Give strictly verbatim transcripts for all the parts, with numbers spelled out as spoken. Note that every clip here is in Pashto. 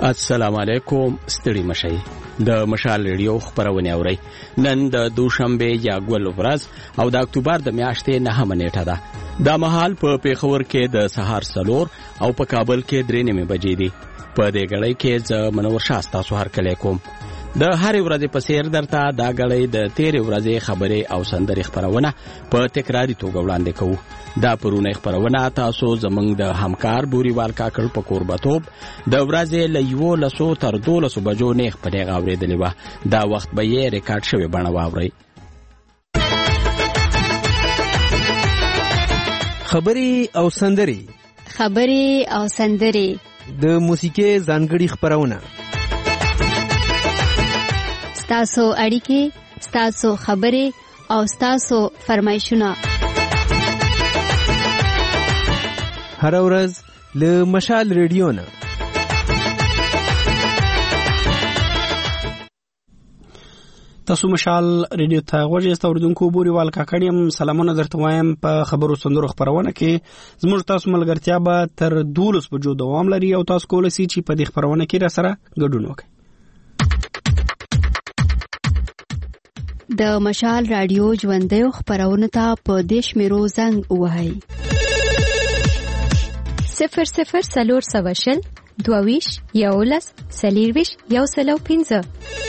السلام علیکم. ستړي مشئ. د مشال ریډیو خبرونه اورئ. نن د دوشنبه یا ګل ورځ او د اکتوبر د میاشتې نهمه نیټه ده. دا مهال په پیښور کې د سهار سلور او په کابل کې درې نیمه بجې دي. په دې غړې کې ز منور شاه تاسو هر کله کوم. د هرې ورځې په سیر درته دا غړې د تیرې ورځې خبرې او سندرې خبرونه په تکراری توګه وړاندې کوو. دا پرونه خبرونه تاسو زمنګ د همکار بوريوال کاکړ په قربتوب د ورځې له یو لسو تر دولسو بجو نه خبرې غوړېدلې و. دا وخت به یې ریکارډ شوی بڼه واوري. خبرې او سندرې خبرې او سندرې د موسیقي ځانګړي خبرونه ستاسو اړیکې ستاسو خبرې او ستاسو فرمایشونه هر ورځ له مشال ریډیو نه. تاسو مشال ریډیو ته غوږی استوردونکو بوريوال کاکړیم. سلامونه درته وایم. په خبرو سندرو خبرونه کې زموږ تاسو ملګرتیا به تر دولس بجو دوام لري او تاسو کولای شئ چې په دې خبرونه کې را سره ګډون وکړئ. د مشال رادیو ژوندۍ خبرونه ته په دیش میرو زنګ وهاي صفر صفر سلور سواشل دوویش یولس سلیرویش یو سلو پینزه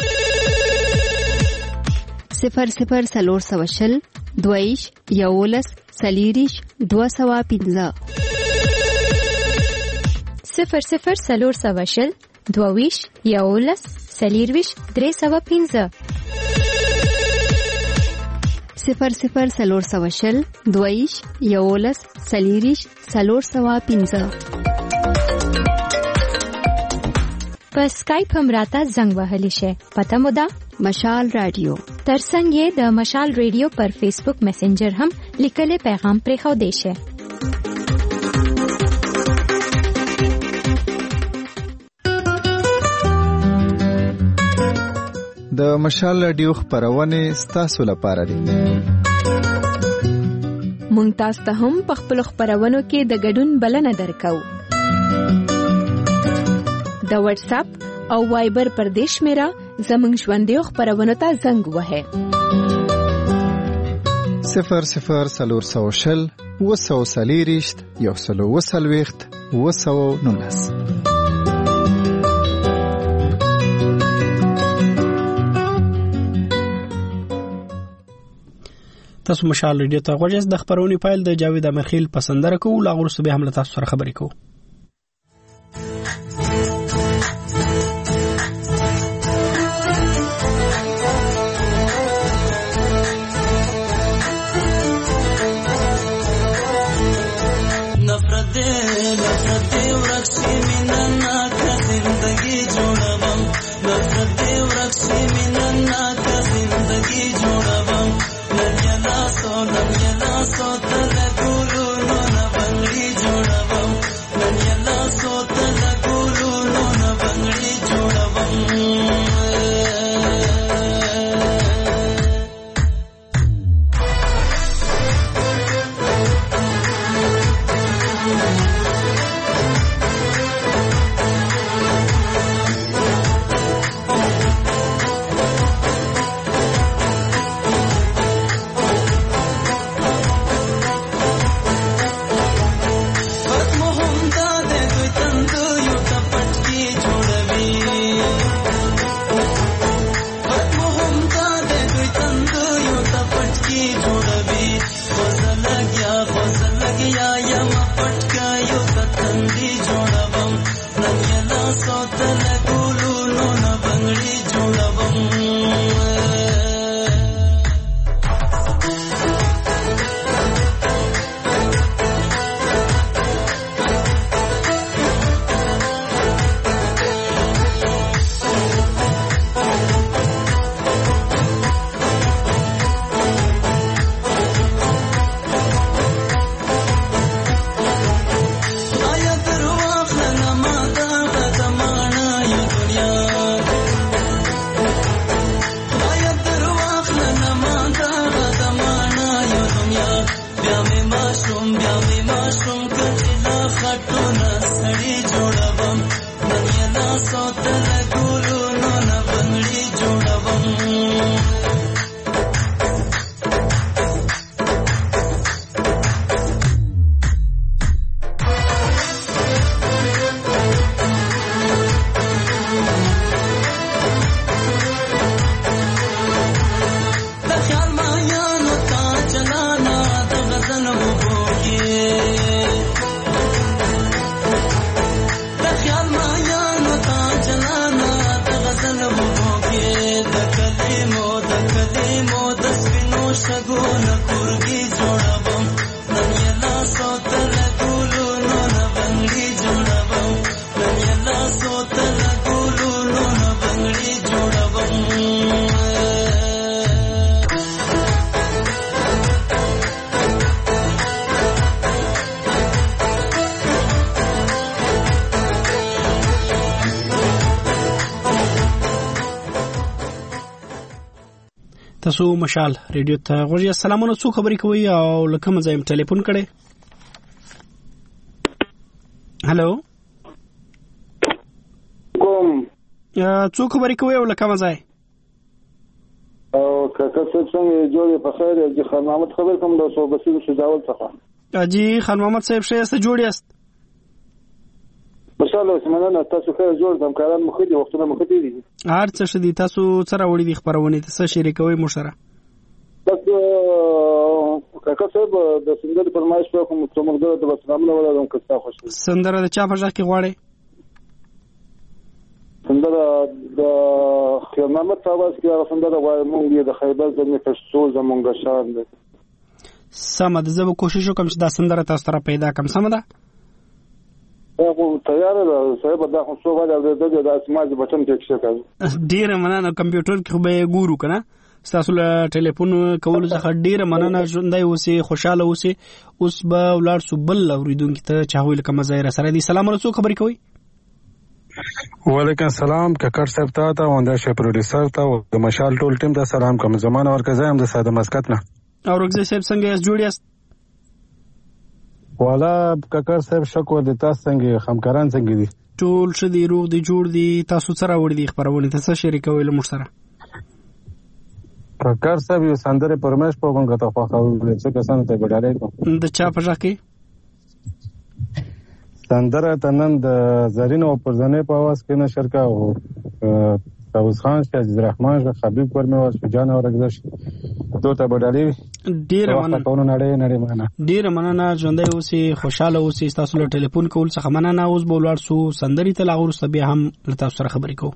صفر صفر سلور سواشل دوویش یولس سلیریش دو سوا پینزه صفر صفر سلور سواشل دوویش یولس سلیرویش درې سوا پینزه صفر صفر سلور سواشل دویش یولس سلیریش سلور سوا پینزه. په سکایپ هم راته زنګ وهلی شي. پته مو ده مشال رادیو. ترڅنګ یې د مشال ریډیو پر فیسبوک میسنجر هم لیکلي پیغام پرې خو دی شي. د مشال رادیو خبرونه ستاسو لپاره دي. مونږ تاسو ته هم په خپل خبرونو کې د ګډون بلنه درکو. د واتس اپ او وایبر پر دیش میرا زمنګ ژوندۍ خبرونو ته زنګ وهه. صفر صفر سلور سوشل وسو سلیریشت یو سلو وسلويخت وسو نونس. تاسو مشال ریډیو ته غوږی د خبرونې فایل د جاوید امرخیل پسندره کوو. لا غوړو به هم تاسو سره خبرې کوو. نفرت نفرت ورکشي میننا کا زندگی جوړوم. نفرت ورکشي میننا کا زندگی جوړوم. So, nam yana so, tala kulu, no na bangli joda bam. کلمو د سپینو شګو نه کورګي جوړوم نن یې لاسو ته له ګلونو نه بنګړي جوړوم نن یې لاسو ته له ګلونو نه بنګړي جوړوم تاسو مشال ریډیو ته غوړی السلامونه څو خبرې کوي او لکه مزایم ټلیفون کړي هالو کوم څو خبرې کوي او لکه مزای او کاکا څنګه جوړې په خیر دی خان محمد خبر کوم د صوبسي شجاعت څخه اجي خان محمد صاحب شه سره جوړی است مشاله سمنه تاسو خیر جوړ دم کاران مخدي وختونه مخدي دي هر څه شدي تاسو سره وړي دي خبرونه تاسو شریکوي مو سره بس کاکا صاحب د سندرې فرمایش په کوم څومره د سلامونه ولادم کستا خوشي سندره د چا په ځای کې غواړي سندره د خیر محمد تاواز کې هغه سندره وای مونږ د خیبر زمې پښتو زمونږ شان دي سم ده زه کوشش وکم چې دا سندره تاسو سره پیدا کم سم ده او تیار ده صاحب دا خو څو وایي د د اسماء بټن کې څه کوي ډیر مننه کمپیوټر کې خو به ګورو کنه تاسو له ټلیفون کول څخه ډیر مننه ژوندۍ اوسې خوشاله اوسې اوس به ولر سبل اوریدونکو ته چاوي لکه مزایر سره دي سلام علیکم خبرې کوي وعلیکم السلام ککر صاحب ته ته ونده شه پروډوسر ته او د مشال ټول ټیم ته سلام کوم زمانه ورکه زم د ساده مسکت نه او رغزه صاحب څنګه یې جوړیاست والا ککر صاحب شکو د تاسو څنګه همکاران څنګه دي ټول څه دی روغ دی جوړ دی تاسو سره وړ دي خبرونه تاسو شریکوي له مو سره ککر صاحب یو سندره پرمش په کوم غته خو خو څه کسان ته وډاله کوم د چا په ځکه سندره تنن د زرین او پرزنه په आवाज کې نشر کا او فوز خان شه عزیز رحمان شه حبیب ورمه او جان او رګزش دوته وډاله ډیر مننه کوم نړۍ نړۍ مننه ډیر مننه ژوندۍ اوسې خوشاله اوسې تاسو له ټلیفون کول څخه مننه اوس بولار سو سندري ته لاغور سبي هم له تاسو سره خبرې کوو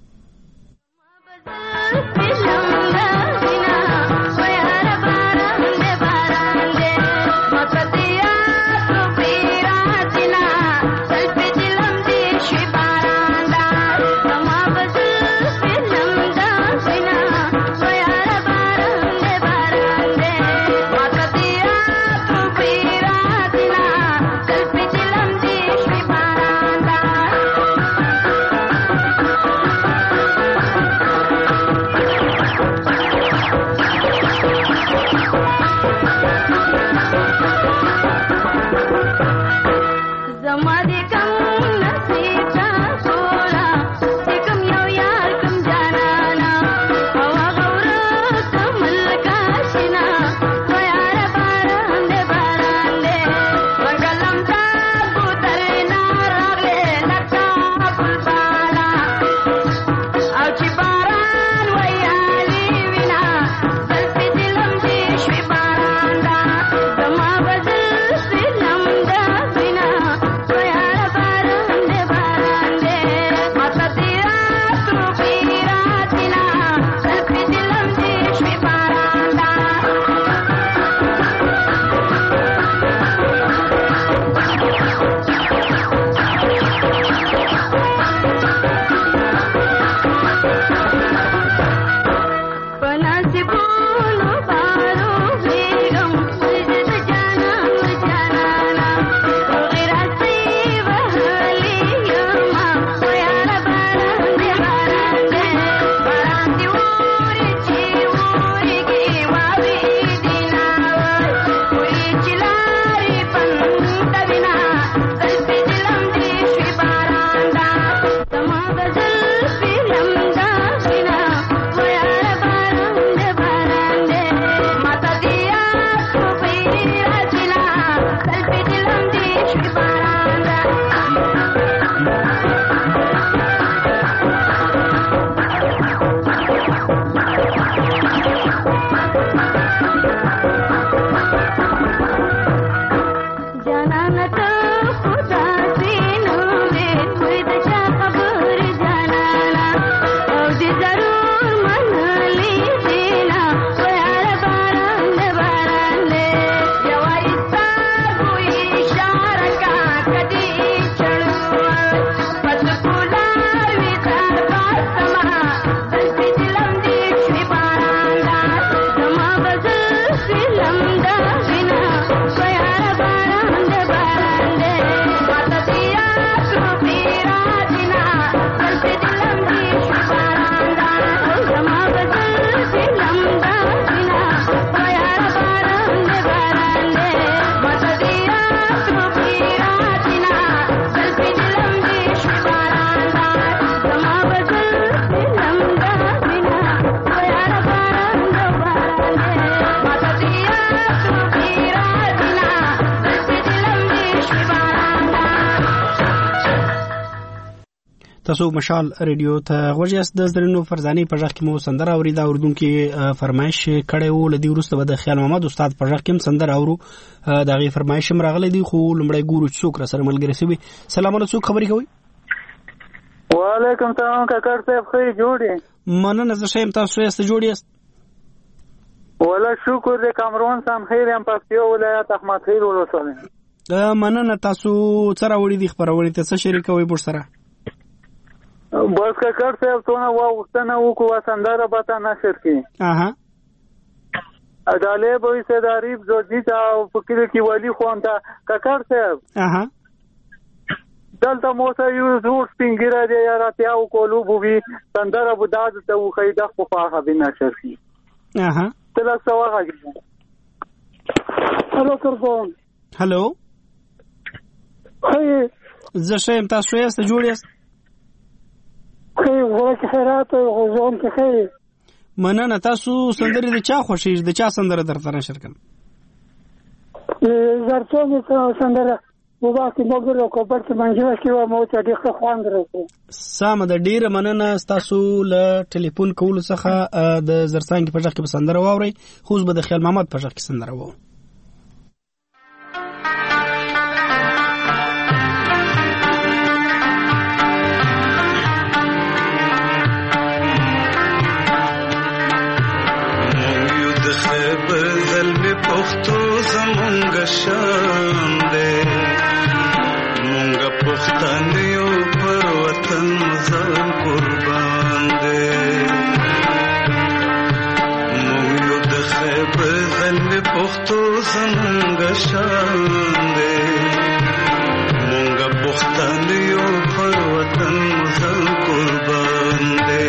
تاسو مشال ریډیو ته غوږ یاست. د زرینو فرزاني په ژغ کې مو سندره اوري. دا اوردونکو فرمایش کړی و لدی وروسته به د خیال محمد استاد په ژغ کې سندره اورو. دا غي فرمایش هم راغلی دی خو لمړی ګورو څوک را سره ملګری شي. سلام علیکم، خبرې کوي. وعلیکم سلام کاکړ صاحب، خیر جوړې؟ مننه، زه شیم، تاسو یې ست جوړ یاست؟ ولا شکر دې. کامرون سم خیر ام پکتیا ولایت احمد خیر ولسوالۍ. مننه، تاسو څه راوړي دي خبرونه ته څه شریکوي بور سره؟ بس کاکړ صاحب څونه واغښتنه وکړو سندره به تا نشر کړي. اها اداله به سید عریف زوجي او فکر کې ولی خو انت کاکړ صاحب. اها دلته مو سره یو زور سپینګره دی یا راتیاو کولو بووي سندره بو داد ته خیدا خو په به نشر کړي. اها تل څه واغږي. هلو کربون. هلو خیر، زه شیم، تاسو یې ست جوړ یاست؟ خیر، ورته خیرات او ځون کې خیر. مننه، تاسو سندره د چا خوښی د چا سندره درته نشر کوم؟ زرڅو می سندره وباکي موږ کو په څه باندې کې و مو ته ډېر خوند راکو. سم د ډیره مننه تاسو له ټلیفون کول څخه د زرڅانګ په ژغ کې سندره واوري. خو به د خیال محمد په ژغ کې سندره وو. پختو زمونږ شان دی، مونږ پښتانیو پر وطن ځان قربان دی. مونږ یو د خیبر زلمې پختو زمونږ شان دی، مونږ پښتانیو پر وطن ځان قربان دی.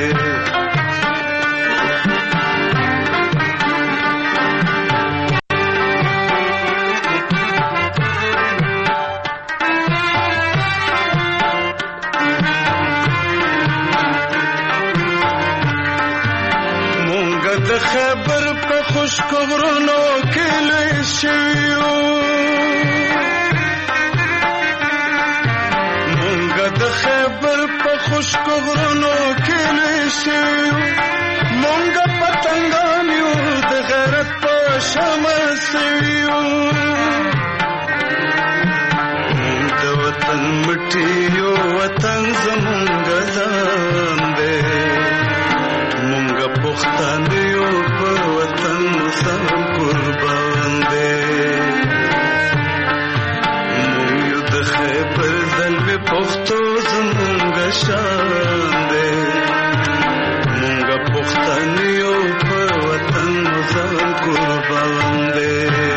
د خیبر په خشکو غرونو کې لوی شویو، مونږ د خیبر په خشکو غرونو کې لوی شویو، مونږ پتنګان یو د غیرت په شمع سویو، مونږ د وطن مټي یو وطن زمونږ ځان دی، مونږ پښتانیو پر وطن سم قربان دی. مونږ یو د خیبر زلمې پښتو زمونږ شان دی، مونږ پښتانیو پر وطن سم قربان دی.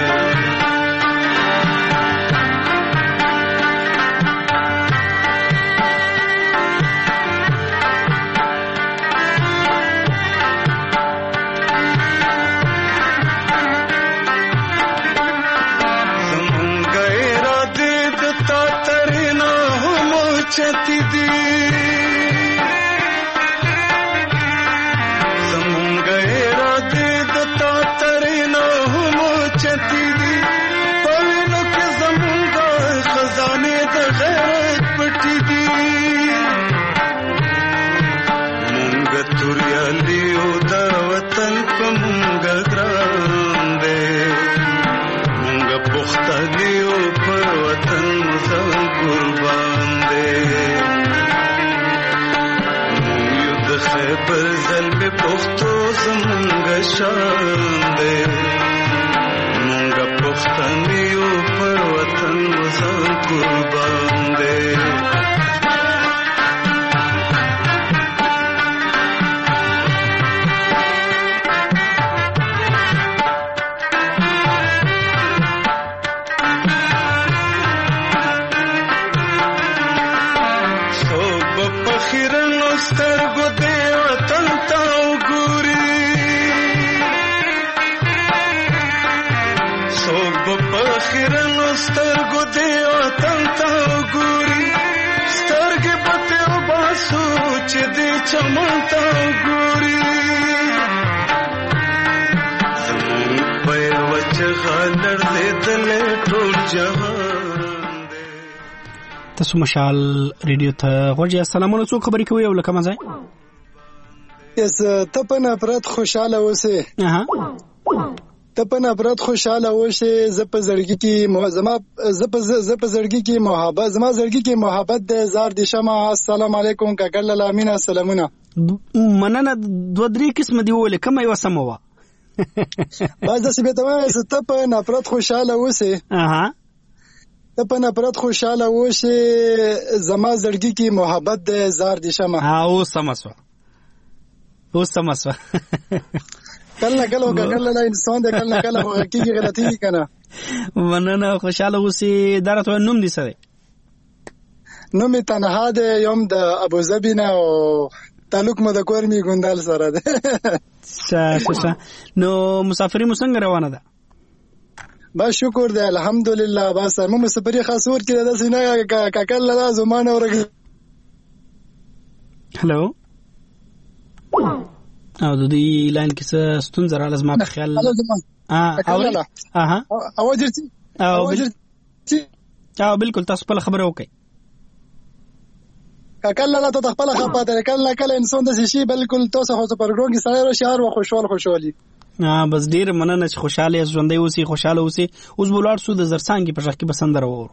چتی دی زمونږ اراده د تا ترینا هم چتی دی، په وینو کې زمونږ خزانه د غیرت پټی دی. مونږ توریالیو د وطن په مونږ ګران دی، مونږ پښتانیو په وطن ځان قربان دی. خیبر زلمې پښتو زمونږ شان دی، مونږ پښتانیو پر وطن ځان قربان دی. سترګو دې وطن ته وګوري، څوک به په خیرنو سترګو دې وطن ته وګوري، سترګې به ترې وباسو چې دې چمن ته وګوري. زمونږ په یوه چغه لړزېدلی ټول جهان. تاسو مشال ریډیو ته غوږی سلامونه څو خبرې کوي او لکه مزه یس ته په نفرت خوشاله اوسه اها ته په نفرت خوشاله اوسه ز په زړګي کې زما ز په ز په زړګي کې محبت زما زړګي کې محبت د زار د شمع. السلام علیکم کاکل لامین سلامونه. مننه دوه درې قسم دی ولې کوم یو سموا باز د سبه ته ته په نفرت خوشاله اوسه اها ته په نفرت خوشاله اوسه زما زړګي کې محبت د زار د شمع. ها او سمسو او سمسو کله کله کله نه انسان د کله کله حقیقي غلطي کنه. مننه خوشاله اوسې درته نوم دي سره نوم تنها د یوم د ابو ظبی نه او تعلق مو د کورمی ګوندال سره ده. ښه نو مسافری مو څنګه روانه ده؟ با شکر ده الحمدلله. بس مو مسافری خاص ور کړه د سینه کاکل لا زمانه ورګ. هلو او د دې لاین کې څه ستونزه رااله زما په خیال اه او اها او ورته او او بالکل تاسو په خبره وکي کاکل لا ته خپل خپاته کله کله انسان د شي بالکل تاسو خو په پروګرام کې سره شهر او خوشحال خوشحالي. اه بس ډیر مننه چې خوشاله ژوندۍ اوسې خوشاله اوسې. اوس بولار سو د زرسانګي په ځخ کې بسندره وور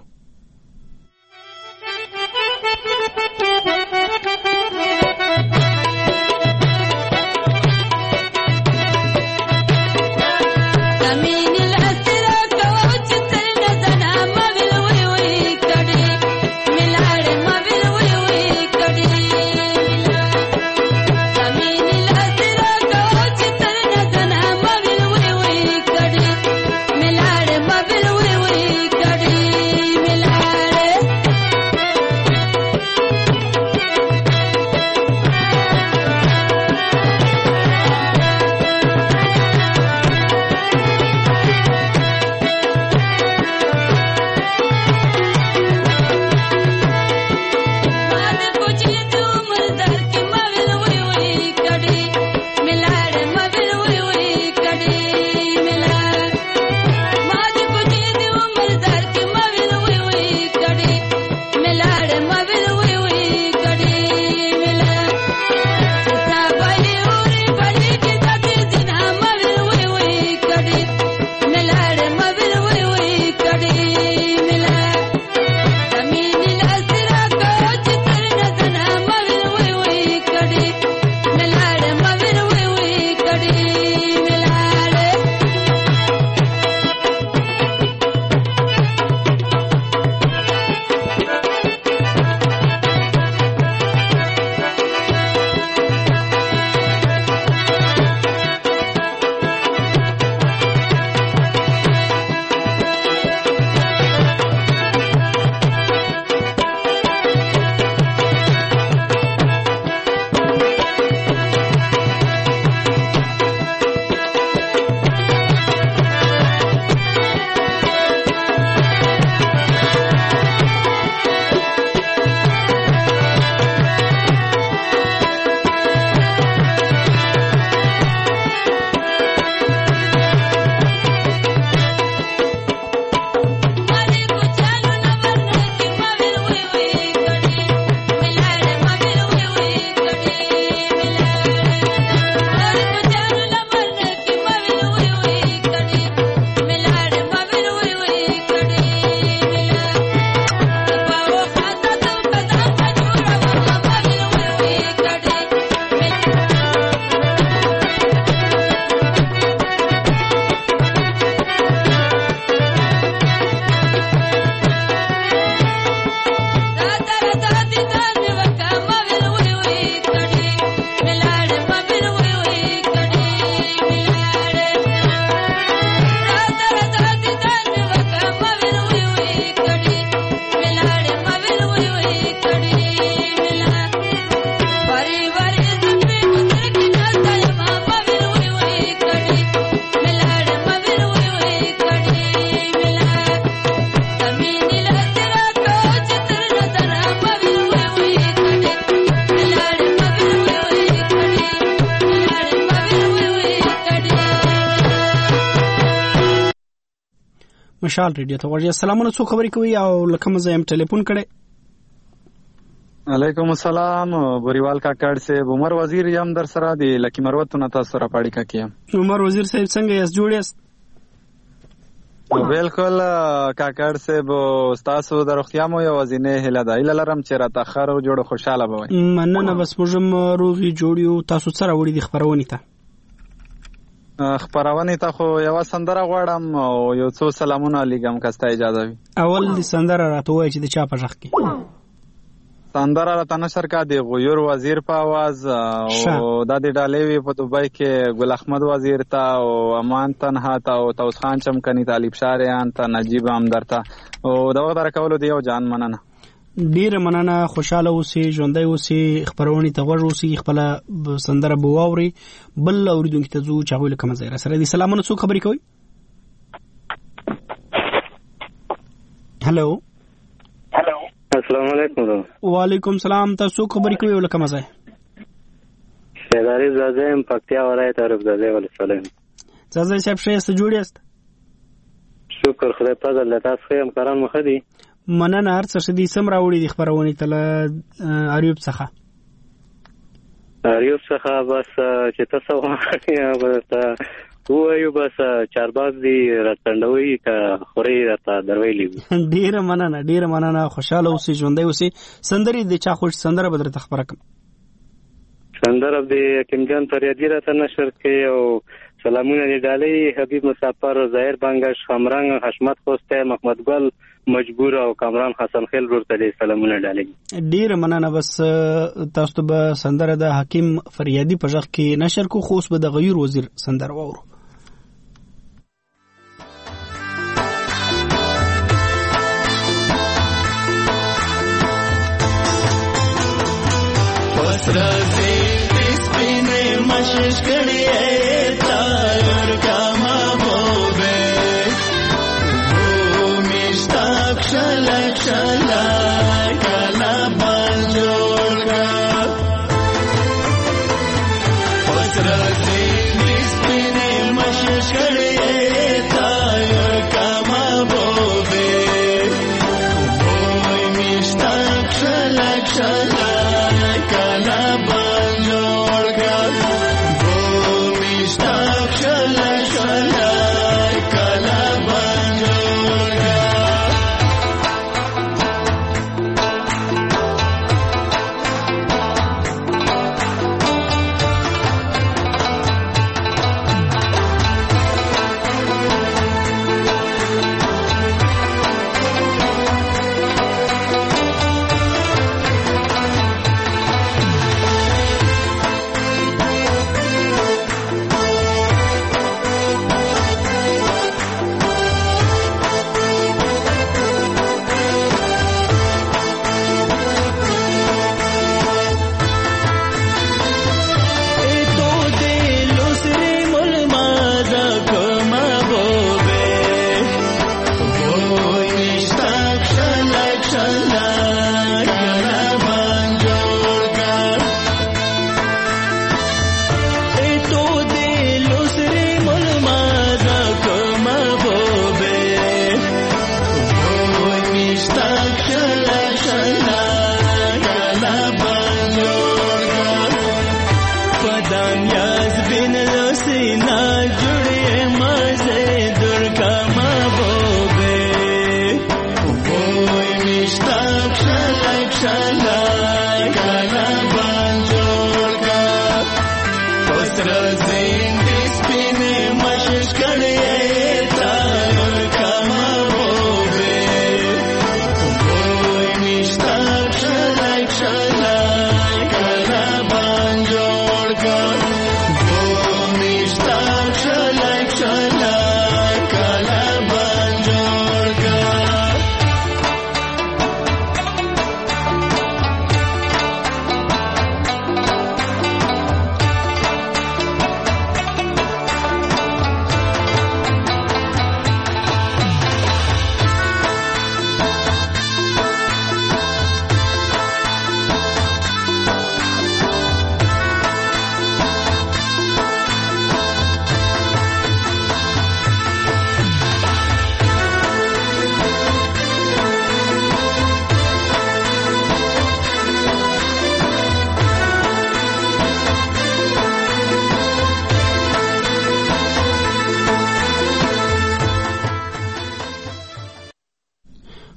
مشال ریډیو ته ورځي. سلامونه څو خبرې کوي او لکه مزه هم ټلیفون کړي. علیکم السلام بوریوال کاکړ صاحب. عمر وزیر یم در سره دی لکی مروت نه تاسو را پاړی کا کیم. عمر وزیر صاحب څنګه یاست؟ جوړ یاست؟ بالکل کاکړ صاحب تاسو د روغتیا مو یو ځینې هله ده اله لرم چې را تاخر او جوړ خوشاله بوي. مننه بس موږ روغي جوړیو. تاسو سره وړي د خبرونه ته خبرونه ته خو یو سندره غواړم او یو څو سلامونه لګم کسته اجازه وي. اول د سندره راته وای چې د چا په ځخ کې سندره راته نشر کا دی غیور وزیر په आवाज او د دې ډالې وی په دوبۍ کې ګل احمد وزیر ته او امان تنها ته او توس خان چمکنی طالب شاریان ته نجیب امدر ته او دا وخت راکول دی یو جان مننه. ډیر مننه. خوشاله اوسئ، ژوندۍ اوسئ، خبرونه ته غوږ اوسئ، خپل سندره بواوري. بل اوریدونکو ته زو چاغول کوم ځای را سره دي. سلامونه، څوک خبرې کوي؟ هلو هلو السلام علیکم. وعلیکم سلام. تاسو خبرې کوي ولکه مزه؟ سیداری زاده پکتیا ولایت عرب زاده ولسلام. زاده صاحب شه است جوړ است؟ شکر خدای په دې تاسو هم کاران مخ دي. مننه. هر څه دې سم راوړي د خبرونه تل اریوب څخه. اریوب څخه بس چې تاسو وایي بس وایو بس چارباز دی راتندوي کا خوري راته درویلی. ډیر مننه، ډیر مننه. خوشاله اوسئ، ژوندۍ اوسئ. سندري د چا خوش سندره بدر تخبره کوم. سندره د حکیم جان فریادی راته نشر کې او سلامونه دی ډالۍ حبیب مسافر، ظاهر بنگش، خمرنګ، حشمت خوسته، محمد ګل مجبور او کامران حسن خیل ورته سلامونه ډالۍ. ډیر مننه. بس تاسو به سندره د حکیم فریادی په ځخ کې نشر کو، خو اوس به د غیر وزیر سندره وورو. رازی سپینه مشش کړي تایر کا محبوبه او مشتاق شلک شلک کلا بل جوړ رازی سپینه مشش کړي تایر کا محبوبه او مشتاق شلک شلک کلا بل جوړ کړ.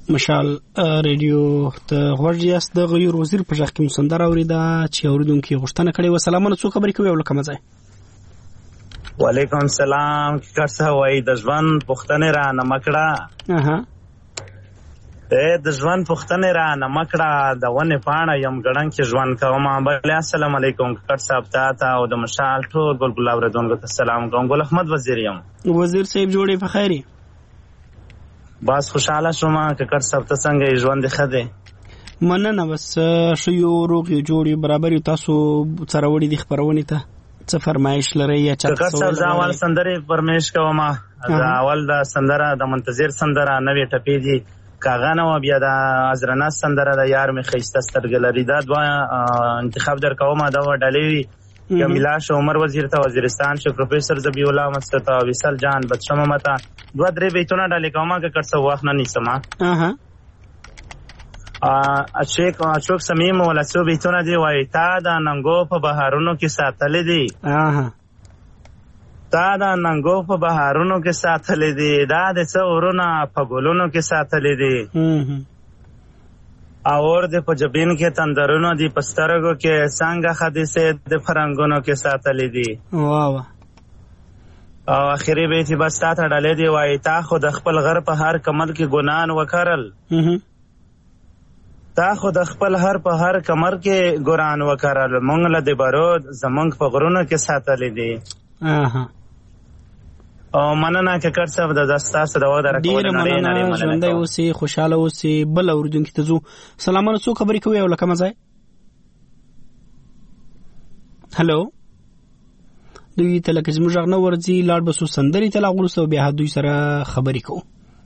مشال ریډیو ته غوږ یاست. د غیر وزیر په ځخ کې مسندر اوریدا چې اوریدونکو غوښتنه کړې و. سلامونه، څو خبرې کوي او لکه مزه. وعلیکم السلام. کارڅه وای د ژوند پښتنه را نه مکړه. اها د ژوند پښتنه را نه مکړه د ونه پاڼه یم ګړن کې ژوند کوم. بل السلام علیکم کار صاحب ته او د مشال ټول ګل اوریدونکو ته سلام کوم. ګل احمد وزیر یم. وزیر صاحب جوړې په خیری. بس خوشاله شوم که کار صاحب ته څنګه ژوند خده. مننه. بس شو یو روغ جوړي برابر تاسو سره وړي د خبرونه ته څه فرمایش لري یا چا څه ول. زه اول سندره فرمایش کوم. زه اول د سندره د منتظر سندره نوې ټپې دي کاغانه و بیا د ازرنا سندره د یار می خيسته سترګلری دا دوا انتخاب در کوم. دا ډلې کمیلاش عمر وزیر ته وزیرستان شو پروفیسور ذبی الله مستتا وصل جان بچم متا دوا درې بیتونه ډلې کوم که کړه واخ نه نیسما. اها ا شیخ اشوک سمیم ولا سو بیتونه دی وای تا د ننګو په بهارونو کې ساتلې دي. اها تا د ننګو په بهارونو کې ساتلې دي. دا د څورونه په ګلونو کې ساتلې دي. اور د په جبین کې تندرونو دی پسترګو کې څنګه حدیثه د فرنګونو کې ساتلې دي. واه واه. او اخیری بیت بس تا ته ډلې دی وای تا خو د خپل غر په هر کمر کې ګنان وکړل. تا خو د خپل هر په هر کمر کې ګران وکړل. مونږ له د بارود زمونږ په غرونو کې ساتلې دي. اها او مننه که کار صاحب د دستا سره و درکول نه لري. مننه ژوندۍ اوسې خوشاله اوسې. بل اوریدونکو ته زو سلامونه، څو خبرې کوي او لکه مزه. هلو دوی ته لکه زموږ غږ نه ورځي لاړ بسو سندري ته لاغلو سو بیا دوی سره خبرې کوو.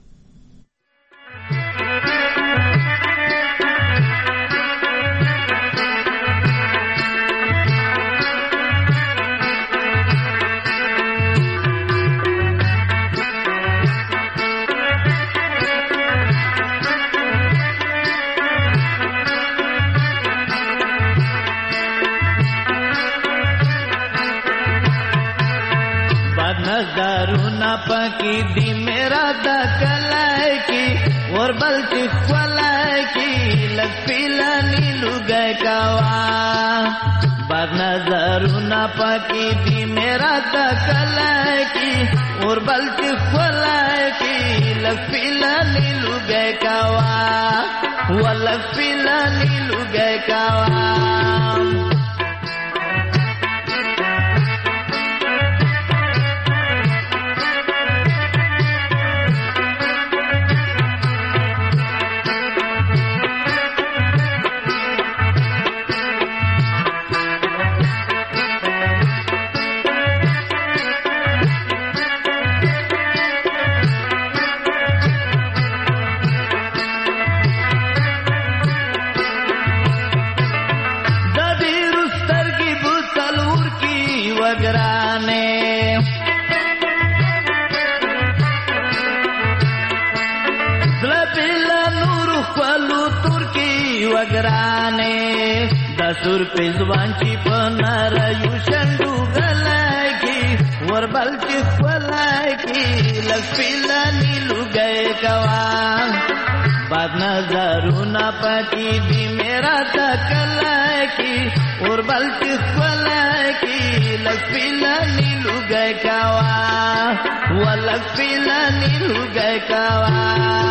नजरुना पकी दी मेरा दा कलाई की और बल्कि खलाई की लग पीला नीलू गए कावा. बद नजरुना पकी दी मेरा दा कलाई की और बल्कि खलाई की लग पीला नीलू गए कावा. वो लग पीला नीलू गए कावा. दसुर पे जुबान की पनार युशंडू गलाकी वर बल्कि फलाकी लफिला नीलू गए कवा. बाद नजरू ना पकी दी मेरा तकलाकी और बल्कि फलाकी लफिला नीलू गए कवा. वो लफिला नीलू गए कवा.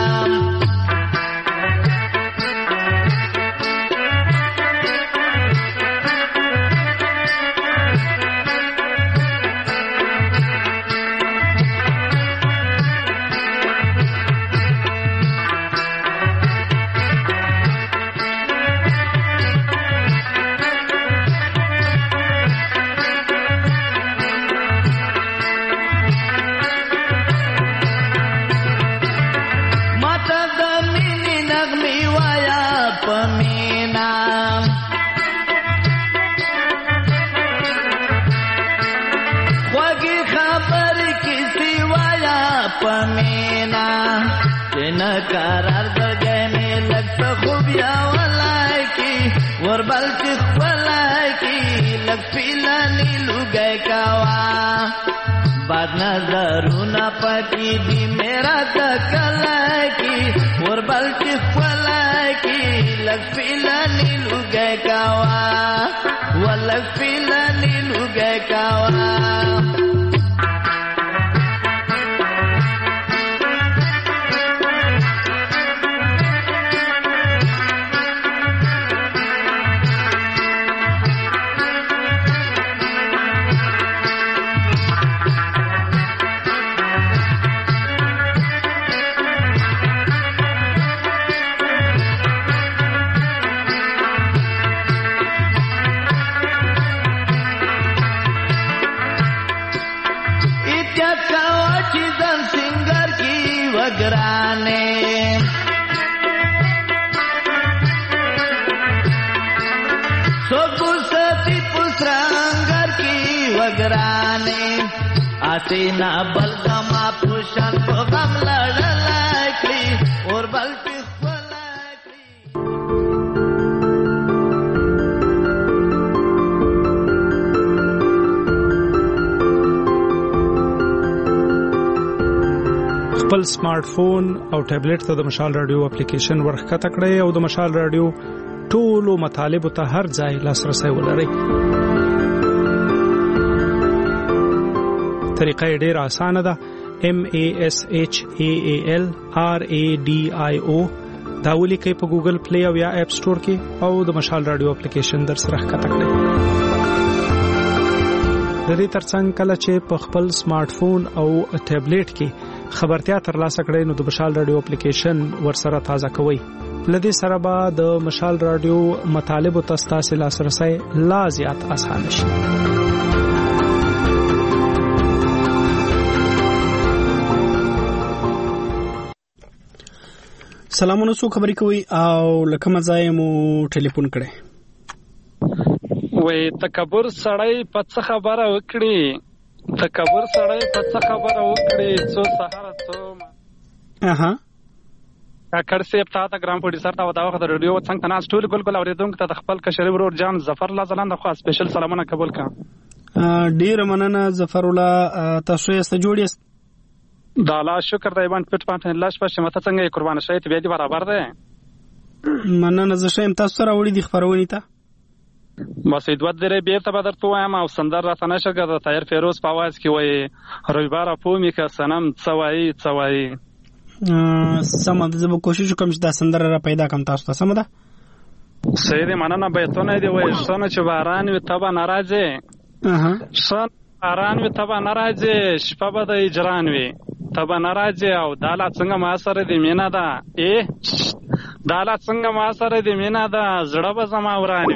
करार बगने लगता खूबिया वाला की और बल्कि वाला की लग पीला नीलू गए कावा. بد نظرونه پکې دي میرا د کله کې وربل چې خپله کې لږ فیلانې لوګی کوه ولږ فیلانې لوګی کوه आतीना बलगमा पुशन को गम लड़लाकी और बल्कि خپل سمارټ فون او ټابلیټ ته د مشال رادیو اپلیکیشن ورخکته کړئ او د مشال رادیو ټولو مطالب ته هر ځای لاسرسي ولرئ. طریقه ډېر اسانه ده. M A S H A A L R A D I O دا ولیکئ په ګوګل پلی او یا اپ سٹور کې او د مشال رادیو اپلیکیشن در سره ښکته کړئ. د دې ترڅنګ کله چې په خپل سمارټ فون او ټابلیټ کې خبرتیا ترلاسه کړئ نو د مشال رادیو اپلیکیشن ورسره تازه کوئ. لدې سره به د مشال رادیو مطالب او تاسو لاسرسي لا زیات اسانه شي. سلامونه، څو خبرې کوي او لکه مزای مو ټلیفون کړي. وې تکبر سړی په څه خبره وکړي تکبر سړی په څه خبره وکړي څو سحر څو اها کاکړ سیب تا ته ګرام پروډوسر ته ودا وخت رادیو څنګه تناس ټول ګلګل اوریدونکو ته خپل کشري ورور جان ظفر الله زلاند خو سپیشل سلامونه قبول کا. ډیر مننه ظفر الله، تاسو یې ست جوړیست. دا لا شکر دی باندې پټ پټ لاش پښه مته څنګه قربان شې ته به دي برابر ده. مننه زه شم تاسو سره وړي د خبرونه ته بس دوه درې بیرته به درته وایم او سندر راته نشه کړه. طاهر فیروز په आवाज کې وایي رویبار پومی کا سنم څوای څوای. سم ده، زه به کوشش وکم چې دا سندر را پیدا کړم تاسو ته. سم ده سید مننه بیتونه دی وایي شنه چې باران وي تبه ناراضه اها شن باران وي تبه ناراضه شپه به د اجران وي تبه ناراضه او دالا څنګه ما سره دی مینا ده ای دالا څنګه ما سره دی مینا ده زړه به زما ورانی.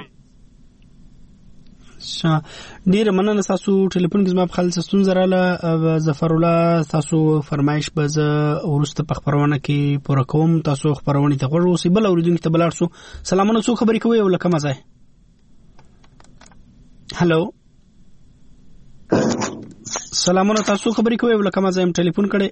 شا ډیر مننه تاسو ټلیفون کې زما په خالص ستون زراله ظفر الله تاسو فرمایش به ز ورسته په خبرونه کې پوره کوم. تاسو خبرونه ته غوړو سی بل اوریدونکو ته بلار سو سلامونه سو خبرې کوي ولکه مزه. هالو سلامونه تاسو خبرې کوي ولکه مزه هم ټلیفون کړي.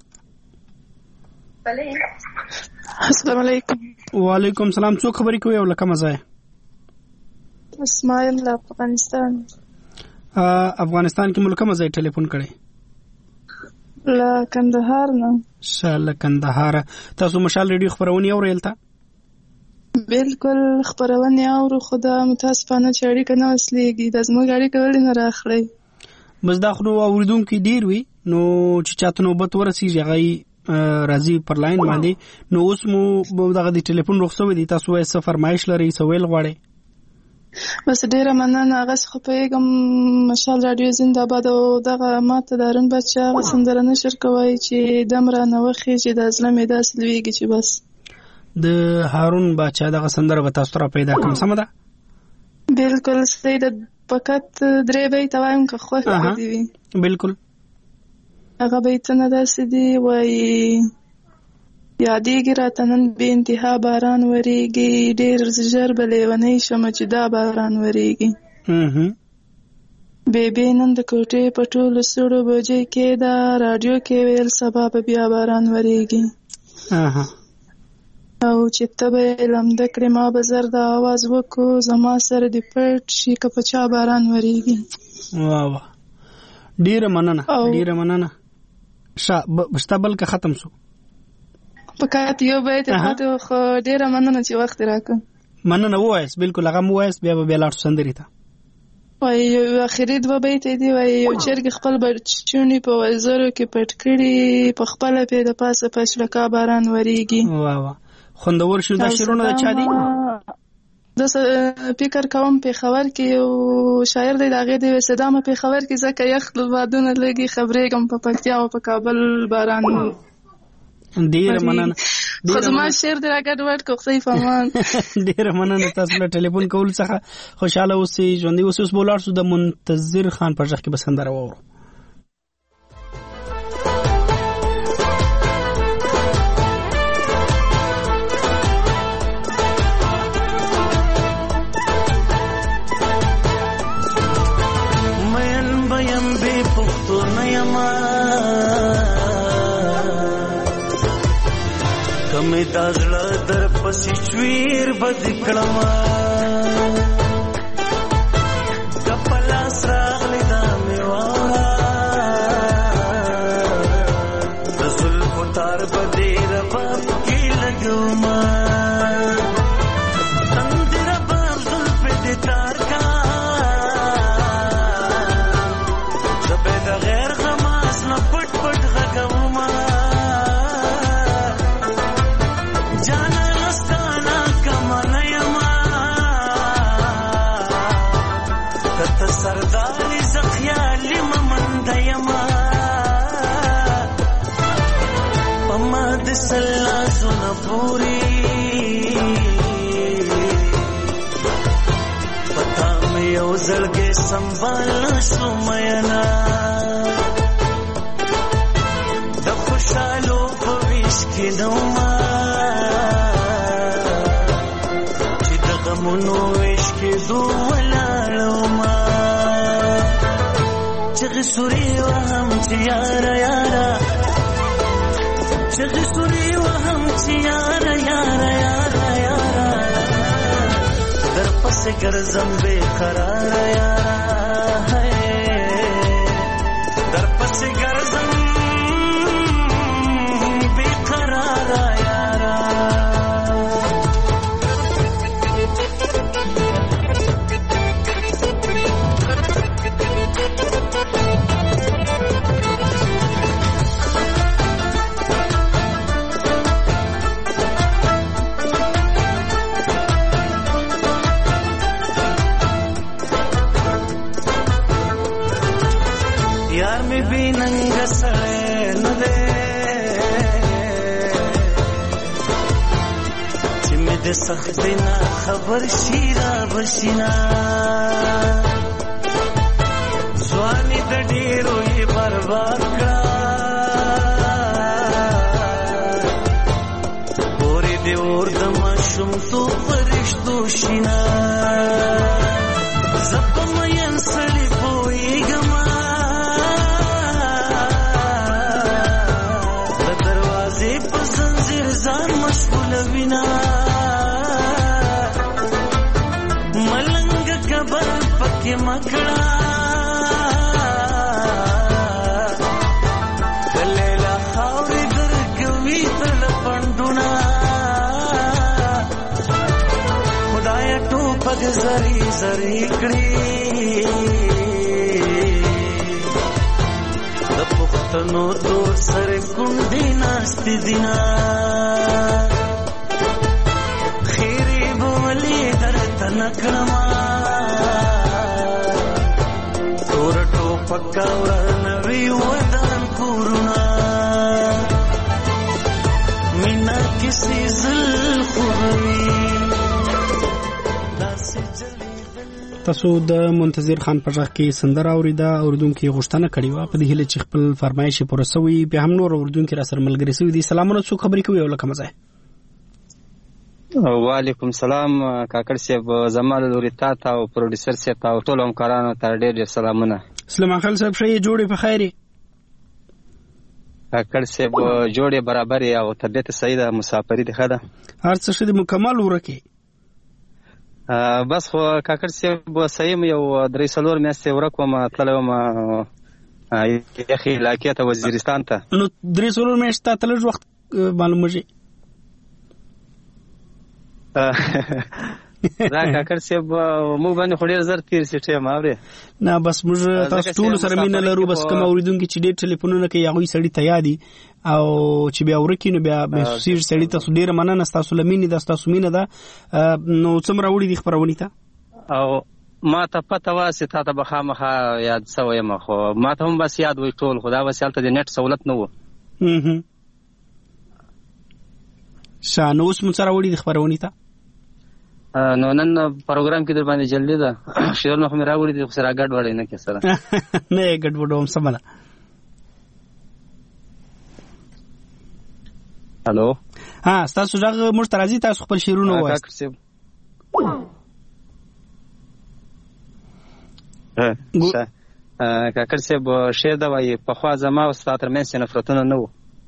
السلام علیکم. وعلیکم السلام. څو خبرې کوي ولکه مزه. اسماعیل له افغانستان. افغانستان کې ملک مزه ټلیفون کړي. له کندهار نه. شاله کندهار. تاسو مشال ریډیو خبرونه اورئ تا؟ بالکل خبرونه اورو، خدا متاسفانه چې اړیکه نه وسلېږي. د زموږ اړیکه ولې نه راخلي؟ بس دا خو اوریدونکو ډیر وي نو چې چاته نوبت ورسیږي غي راځي پر لاین باندې. نو اوس مو دغه د ټلیفون رخصوي دي، تاسو یې څه فرمایش لري سوال غواړي؟ بس ډیره مننه. هغه څه پیغام مشال رادیو زنده‌باد او دغه ماته دارن بچا سندره نشر کوي چې دمره نه وخی چې د ازلم داس لویږي چې بس د هارون بچا دغه سندره به تاسو را پیدا کوم. سم ده بالکل سید فقط درې بیت وایم که خو دی وی بالکل هغه بیت نه داسې دی وای یادېږي راته نن بې انتها باران وریږي ډېر ژر به لیونی شمه چې دا باران وریږي بېبې نن د کوټې په ټولو سړو بجې کې دا راډیو کې ویل سبا به بیا باران وریږي او چې ته به یې لمده کړې ما به زر د اواز وکړو زما سره دې پټ شي که په چا باران وریږي. واه واه ډیره مننه ډیره مننه. شا بشتا بل که ختم سو پکات یو بیت ته خو ډیره مننه چې وخت راکړ. مننه وایس بالکل هغه وایس بیا به لاړ سندري ته. وای یو اخري دوه بیت دی وای یو چرګ خپل بچونی په وزرو کې پټ کړي په خپل په د پاسه پښلکا باران وریږي. واه واه خوندور شو دا شعرونه د چا دي؟ د فکر کوم په خبر کې یو شاعر دی داغه دی صدامه په خبر کې ځکه یخ بادونه لګي خبرې کوم په پکتیا او په کابل باران. ډیر مننه. خو زما شعر دی راګډ ورډ کوخې فهمان. ډیر مننه تاسو له ټلیفون کول څخه خوشاله اوسئ. ژوندۍ اوسئ. اوس بولار سو د منتظر خان پر ځخ کې بسندره وورو. کمی دازړه در پسې چویر بد کړما کپلا سراغلی دا میوارا رسول خطار بدی رباب کی لگوما تندی رباب ظلف دی تار کا زبید غیر غماس نا پٹ پٹ غگوما سرداری زخیالی ممندیما پما دسلا زونا پوری پتا میں یو زلگے سنبال سمینا د خوشالو پویش کی دوما چی د غمونو ویش کی دولا چغی سوری و هم چیارا یارا چغی سوری و هم چیارا یارا یارا یارا در پس گرزم بے قرار یارا در پس گرزم بے قرار یارا سختینا خبر شیرا بشینا ځواني د ډیرو یې برباد کړه پورې دې اور د ماشوم تو فرشتو شینا زپم ین سړی پویګما د دروازې په زنځیر ځان مشغول وینا خبر پکې مکړه کلیلا خاورې درکوي تل پندونه خدای ټوپک زری زری کړي د پښتنو تور سره کونډې ناستې دینا خیرې بولې درته نکړما پکا ورنوي ودان کورونا مینا کسی زل خوبوي تاسو د منتظر خان په ځخ کې سندره اوریدا اوردونکو غوښتنه کړې و په دې هله چې خپل فرمایش پوره سوی به هم نور اوردونکو را سره ملګری سوی دي. سلامونه څو خبرې کوي ولکه مزه. وعلیکم سلام کاکړ صاحب زمال لوري تا او پروډوسر صاحب او ټول همکارانو ته ډېر ډېر سلامونه. سلام خل صاحب شي جوړې په خیري کاکړ صاحب جوړې برابر او طبيعت صحیح ده مسافری ده خدا هر څه شې مکمل ورکه بس خو کاکړ صاحب صحیح یو درې سلور میاشتې ورکوم تلوم یخي علاقې ته وزیرستان ته. نو درې څلور میاشتې تا ته لږ وخت معلومېږي. دا کاکړ صاحب موږ باندې خو ډېر زر تېر سي ټایم اورې. نه بس موږ تاسو ټولو سره مینه لرو. بس کوم اورېدونکي چې ډېر ټلیفونونه کوي هغوی سړي ته یادي او چې بیا ورکي نو بیا محسوسېږي سړي. تاسو ډېره مننه، ستاسو له مینې ده، ستاسو مینه ده. نو څومره وړي دي خپرونې ته؟ او ما ته پته وه چې تا ته به خامخا یاد سوی یم، خو ما ته هم بس یاد وی ټول، خو دا بس هلته د نیټ سهولت نه و. ښه، نو اوس مو څه راوړي دي خپرونې ته؟ نو نن پروګرام کې در باندې جلدی ده شعرونه خو مې راوړي دي، خو سره ګډ وړی نه کې سره نه یې ګډ وډوم. سمه ده. هلو، ها ستاسو غږ موږ ته راځي، تاسو خپل شعرونه ووایاست. کاکړ صاحب شعر ده وایي پخوا زما او ستا ترمنځ نفرتونه نه وو.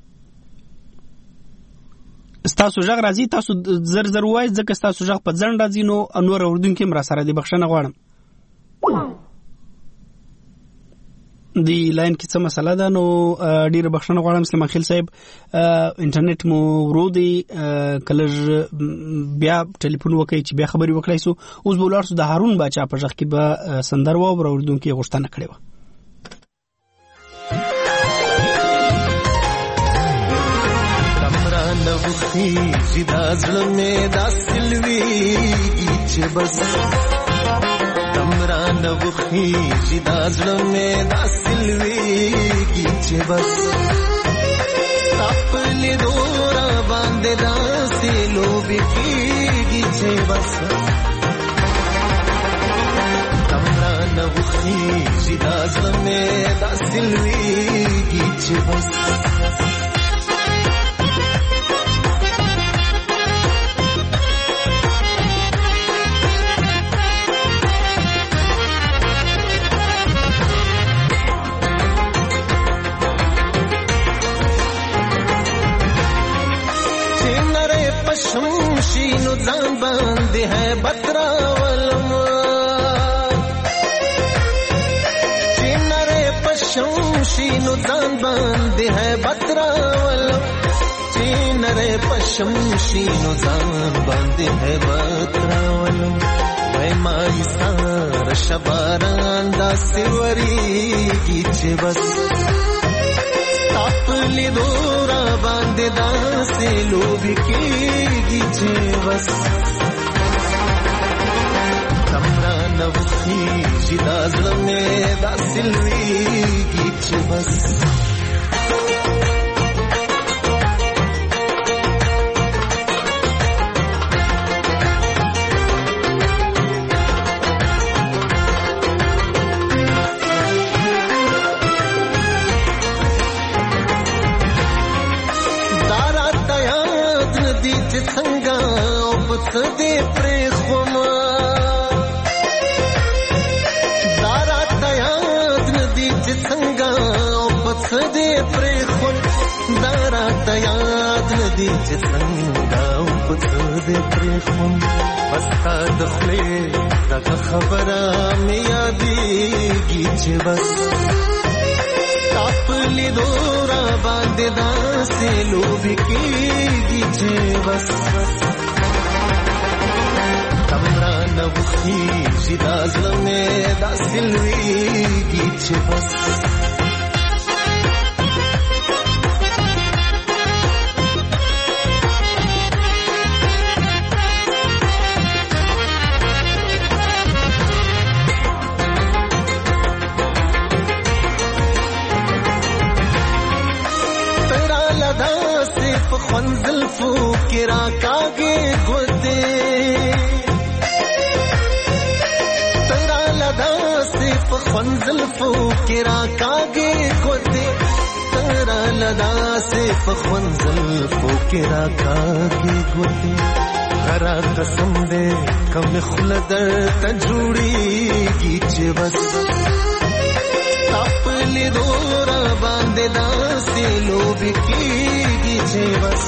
ستاسو غږ راځي، تاسو زر زر وایئ ځکه ستاسو غږ په ځنډ راځي. نو نور اورېدونکي هم راسره دي، بخښنه غواړم. د لاین کې څه مسله ده؟ نو ډېره بخښنه غواړم سلیمان خېل صاحب، انټرنیټ مو ورو دی. که لږ بیا ټلیفون وکړئ چې بیا خبرې وکړای سو. اوس به ولاړ سو د هارون باچا په غږ کې به سندر واورو. اورېدونکي یې غوښتنه کړې وه. خیږي دا زړه مې داسې لویږي چې بس تمرانه وخیږي دا زړه مې داسې لویږي چې بس ستا په لیدو را باندې داسې لوبې کېږي چې بس تمرانه وخیږي دا زړه مې داسې لویږي چې بس شمشینو ځان باندې ہے بتراولم چې نره پشمشینو ځان باندې ہے بتراولم چې نره پشمشینو ځان باندې ہے بتراولم وای مای سار شباران دا سیوریږي چې بس تاپلی دورا باندې داسې لوبې کېږي چې بس تمرانه وخیږي دا زړه مې داسې لویږي چې بس دې پرې خوما دارا تیاد ندی چې څنګه او پڅ دې پرې خون دارا تیاد ندی چې څنګه او پڅ دې پرې خون بس تا د خپلې دغه خبره مې یادېږي چې بس تاپلی دورا باندې داسې لوبې کېږي چې بس تمرانه وخیږي دا زړه مې داسې لویږي چې بس ترا لداسې په خوند زلفو کې راکاږي ګوتې زلفو کې راکاږي ګوتې ترا لدا سے فخون زلفو کې راکاږي ګوتې غرا قسم دې کم خلدر ته جوړيږي چې بس خپل دورا باندې داسې لوبې کېږي چې بس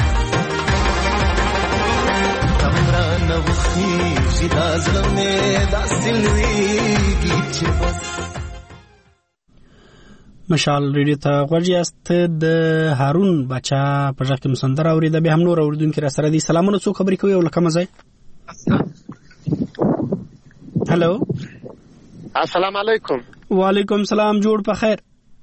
تمرانه وخیږي دا زړه مې داسې لویږي چې بس. مشال ریډیو ته غوږ یاست. د هارون بچا په ځکه مسندر اورید به هم نور اوریدونکو را سره دي. سلامونه، څو خبرې کوي او لکه مزه. هلو السلام علیکم. وعلیکم السلام، جوړ په خیر.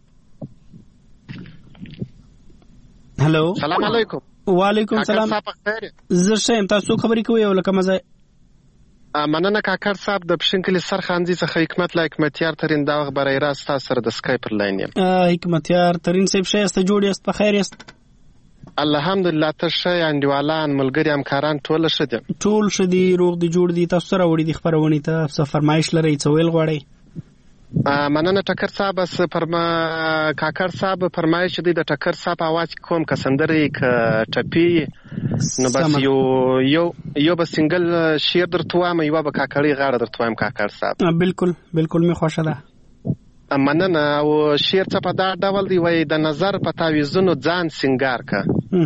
هلو سلام علیکم. وعلیکم السلام. زه شم، تاسو خبرې کوي او لکه مزه. مننه کاکړ صاحب، د پښینکلي سرخاندي څخه حکمت لا حکمتیار ترين دا وخت برای راست تاسو سره د سکایپ پر لاین یم. حکمتیار ترين صاحب شایسته جوړ یاست، په خیر یاست؟ الحمدلله. ته ښه انډیوالان ملګری همکاران ټول ښه دي؟ ټول ښه دي، روغ دي، جوړ دي. تاسو سره وړي دي خبرونه ته څه فرمایش لري، څه ویل غواړي؟ مننه ټکر صاحب. اس فرما کاکړ صاحب فرمایش دی د ټکر صاحب आवाज کوم کسندري ک ټپی نو بس یو یو یو به سنگل شیر درته وایم، یو به کاکړی غاړه درته وایم کاکړ صاحب. بالکل بالکل می خوښه ده. مننه. او شیر څه په دا ډول دی وای د نظر په تعویذونو ځان سنگار کا،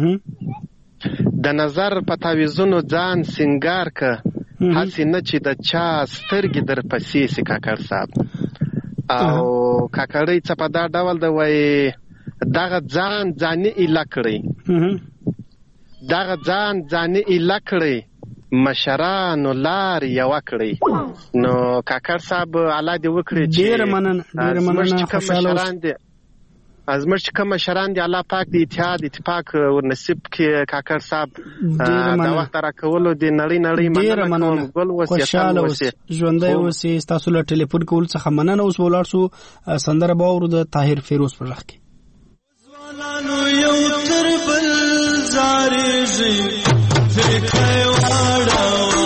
د نظر په تعویذونو ځان سنگار کا، هسې نه چې د چا سترګې در پسې سي کاکړ صاحب. او کاکړی څه په دا ډول دی وای دغه ځان ځاني اله کړی، دغه ځان ځاني اله کړی، مشرانو لار یو کړی. نو کاکړ صاحب الله دې وکړي چې ډیر مننه ډیر مننه خوشاله اوسئ. ازمر چې کوم مشران دی الله پاک دې اتحاد اتفاق ور نصیب کې کاکړ صاحب دا وخت را کولو دې نړۍ نړۍ مننه ګل وسه خوشاله اوسئ، ژوندۍ اوسئ. تاسو له ټلیفون کول څخه مننه. اوس ولر سو سندره باور د طاهر فیروز پر راخ کې ځوانانو یو تر بل زارېږي فکر واړه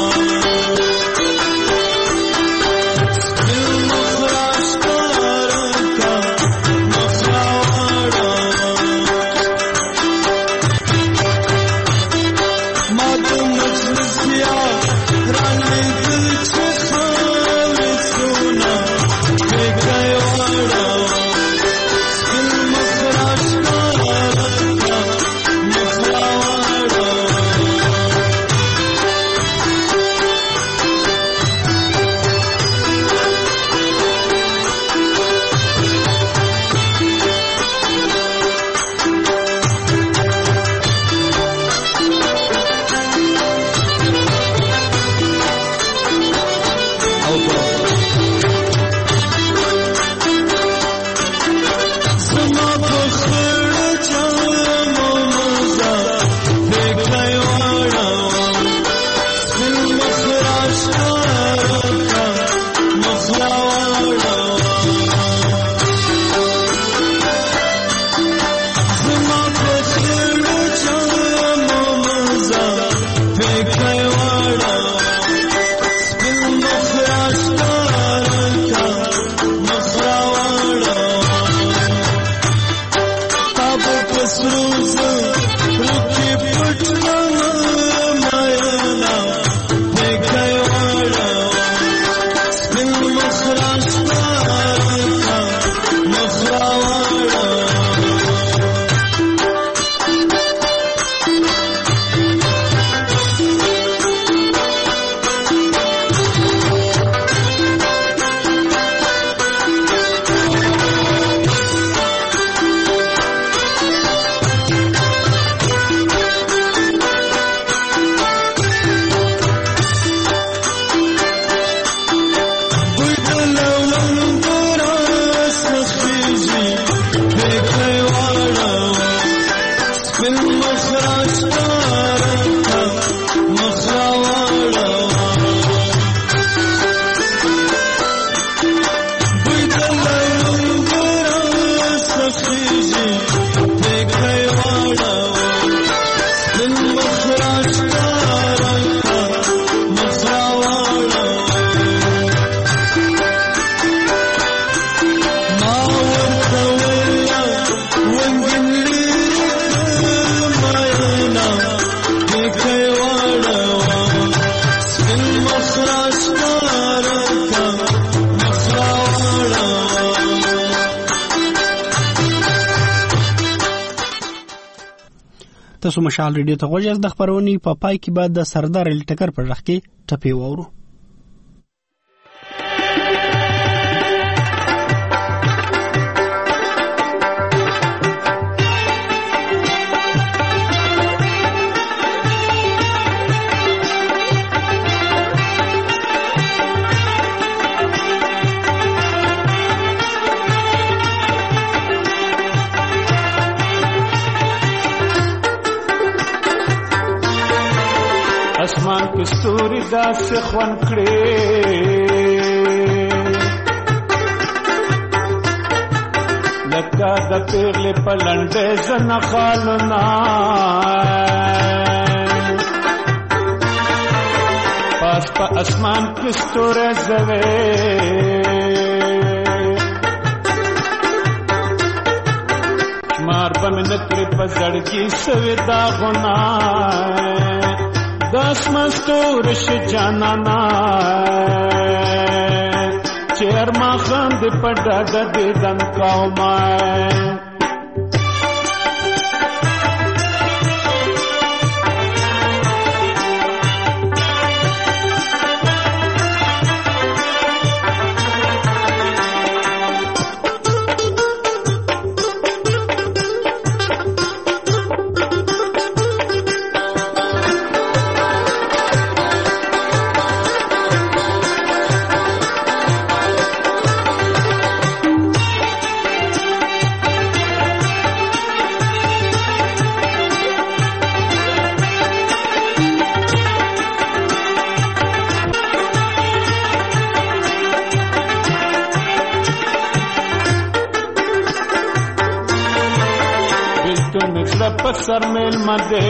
تاسو مشال ریډیو ته غوږ یاست. د خبرونې په پای کې بعد د سردار الټکر پر رخ کې ټپی وورو. ستوري داسې خوند کړې لکه د پیغلې په لنډې زنه خالونه پاس په اسمان کې ستوری زوی شمار به مې نه کړې په زړګي سوي داغونه داس مستور ش جانانا چیر ما خند پڑا دے دن قوما پسر میل مدے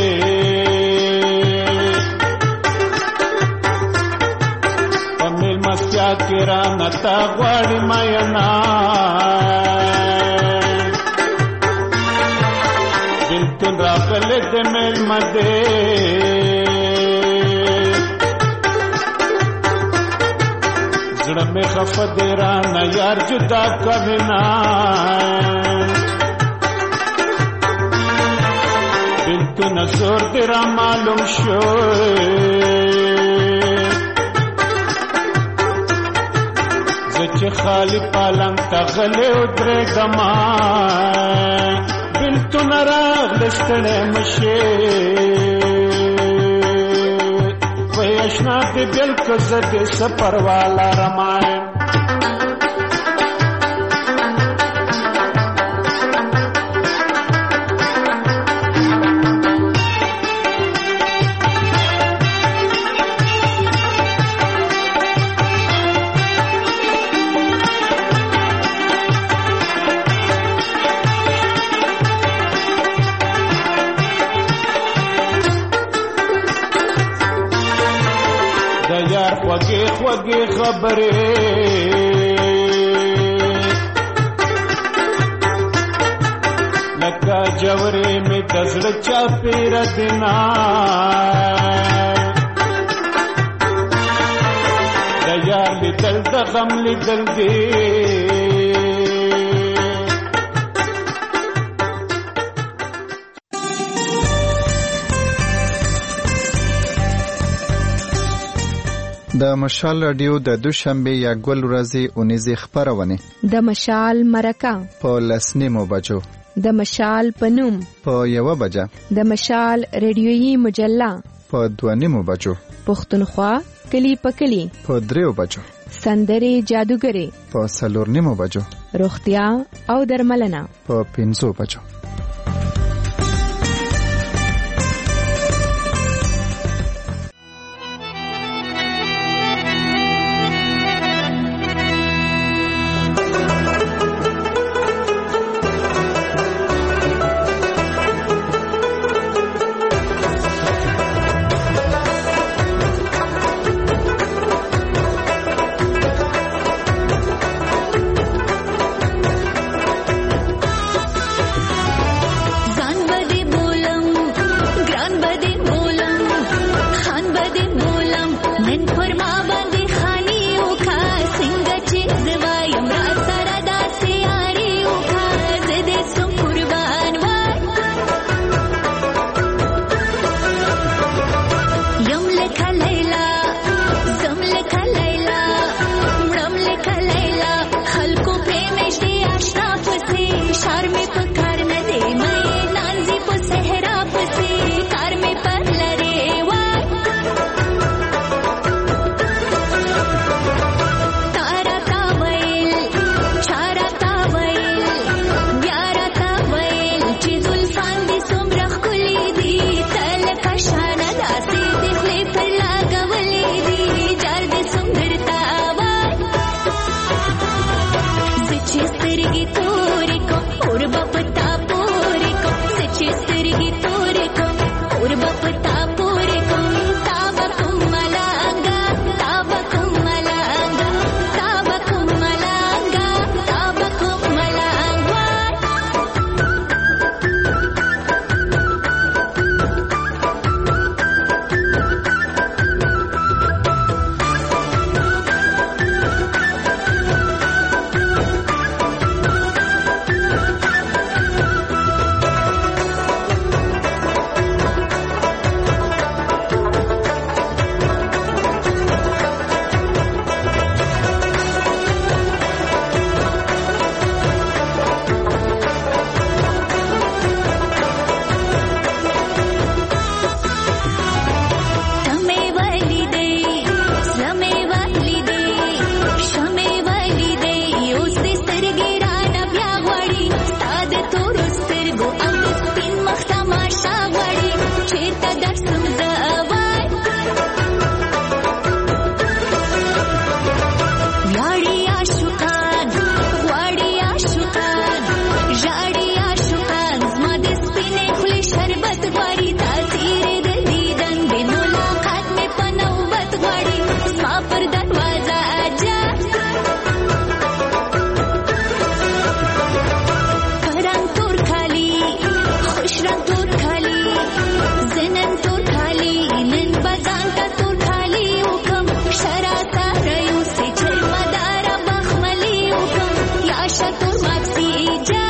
پمیل مستیا کرا نتا غواړي ماینا بلکل راغله د میل مدے زړه مې خفه دی را نه یار جدا کوینا بنت نصور تیرا معلوم شو زچ خالی پالنگ تغلی ادرے گما بنت نراغ لستڑے مشے وی اشنات دل کزد سپر والا رمائے خوږې خوږې خبرې لکه جوړې مې د زړه چاپېره دینا د یار لیدل د غم لیدل دی د مشال رادیو د دوشنبه یا ګل ورځې اونیزې خبرونه د مشال مرکه په لسنیمو بجو د مشال پنوم په یو بجه د مشال ریډیويي مجله په دوانیمو بجو پښتونخوا کلی په کلی په دریو بجو سندري جادوګري په سلورنیمو بجو روغتیا او درملنه په پنځو بجو نوبت غواړي تاثیر د دیدن د ملاقات مې په نوبت غواړي زما پر دروازه اجا پرنګ تور کالی خوش رنګ تور کالی زنن تور کالی نن بزان تا تور کالی وکم شرا ساره یوسې چرمداره بخملی وکم یا شتور ماکسی ایجا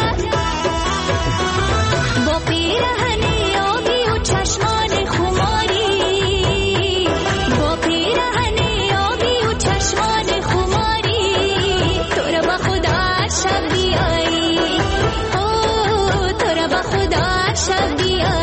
با پیرهنی آبی و چشمان خماری با پیرهنی آبی و چشمان خماری تو را با خدا شب بیایی او تو را با خدا شب بیایی